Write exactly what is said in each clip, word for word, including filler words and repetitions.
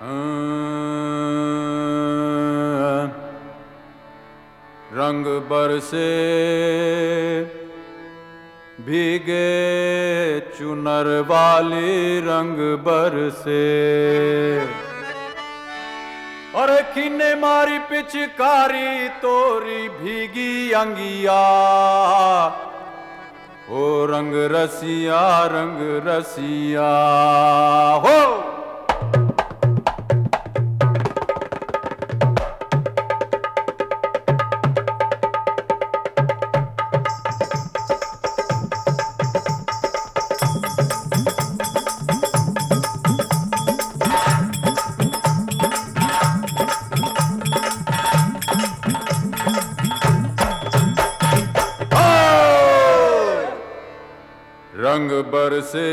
रंग बरसे भीगे चुनर वाली रंग बरसे। अरे किन्ने मारी पिचकारी तोरी भीगी अंगिया, ओ रंग रसिया रंग रसिया हो। रंग बरसे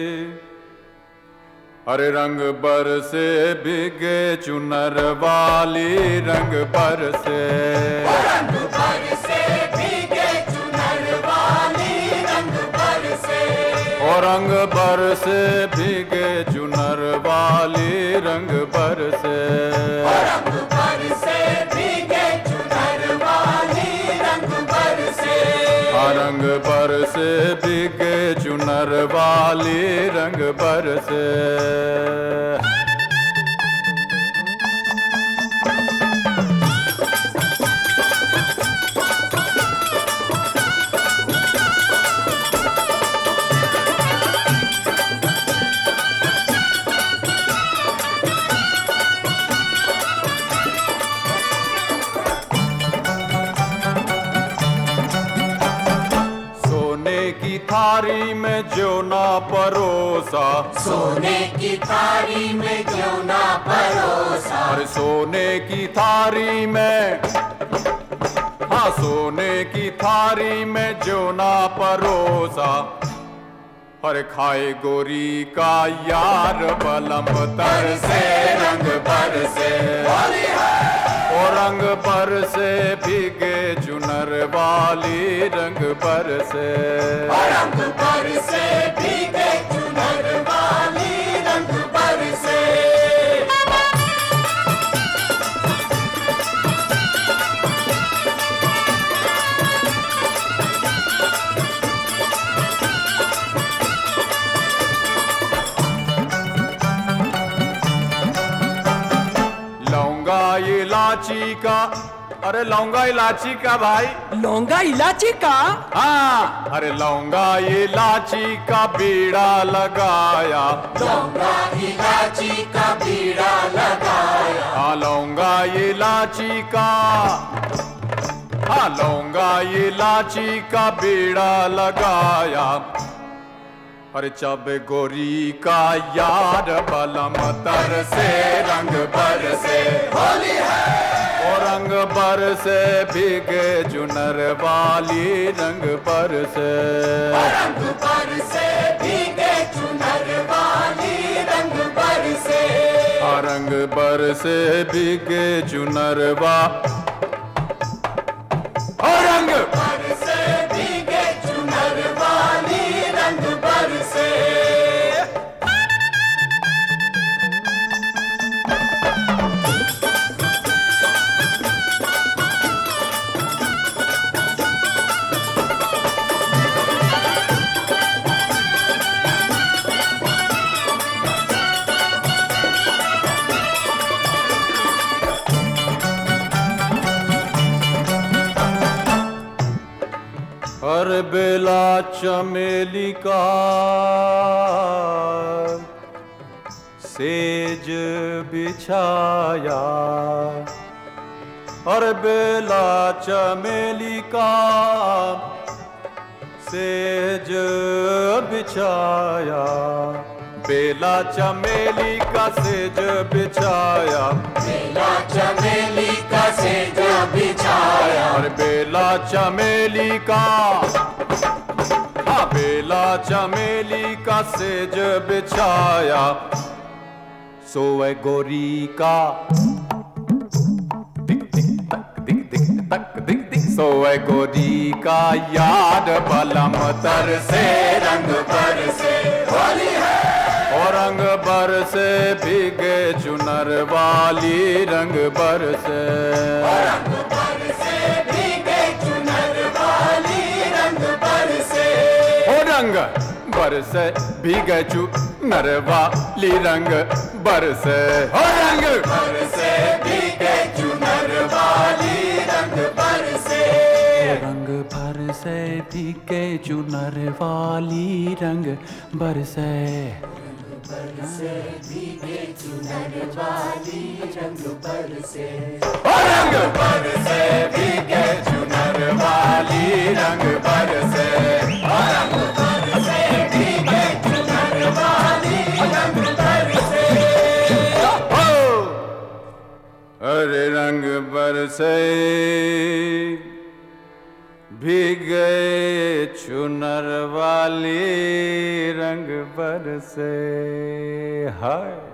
अरे रंग बरसे भीगे चुनर वाली रंग बरसे। रंग बरसे भीगे चुनर वाली रंग बरसे। ओ रंग बरसे भीगे चुनर वाली रंग बरसे। रंग बरसे भीगे चुनर वाली रंग बरसे। रंग बरसे भीगे चुनर वाली रंग बरसे। की थारी में जो ना परोसा, सोने की थारी में जो ना परोसा। अरे सोने की थारी में, हाँ सोने की थारी में जो ना परोसा। हर खाए गोरी का यार बलम तर से रंग बरसे। ओ रंग बरसे भीगे चुनर वाली रंग बरसे। रंग बरसे भीगे चुनर वाली रंग बरसे। लौंगा इलाची का, अरे लौंगा इलाची का भाई। लौंगा इलाची का? हाँ अरे लौंगा इलाची का बीड़ा लगाया। लौंगा इलाची का बीड़ा लगाया। हाँ लौंगा इलाची का, हाँ लौंगा इलाची का बीड़ा लगाया। अरे चब गोरी का यार बलम तर से रंग बरसे। होली है ओ रंग बरसे भीगे चुनर वाली रंग बरसे। रंग बरसे भीगे चुनर वाली रंग बरसे। रंग बरसे भीगे चुनर वा, रंग बरसे भीगे चुनर वाली रंग बरसे। हर बेला चमेली का सेज बिछाया। हर बेला चमेली का सेज बिछाया। बेला चमेली का सेज बिछाया। बेला चमेली का सेज बिछाया। और बेला चमेली का, हाँ बेला चमेली का सेज बिछाया। सोए गोरी का दिक दिक तक दिक दिक तक दिक दिक। सोए गोरी का याद बलम तर से रंग बरसे। होली है और रंग बरसे भीगे चुनर वाली रंग बरसे रंग बरसे भीगे चुनर वाली रंग बरसे ओ रंग बरसे भीगे चुनर वाली रंग बरसे ओ रंग बरसे भीगे चुनर वाली रंग बरसे रंग बरसे भीगे चुनर वाली रंग बरसे बरसे भीगे चुनर वाली रंग बरसे ओ रंग बरसे भीगे चुनर वाली रंग बरसे रंग बरसे भीगे चुनर वाली रंग बरसे ओ अरे रंग बरसे भीगे चुनर वाली रंग बरसे हाय।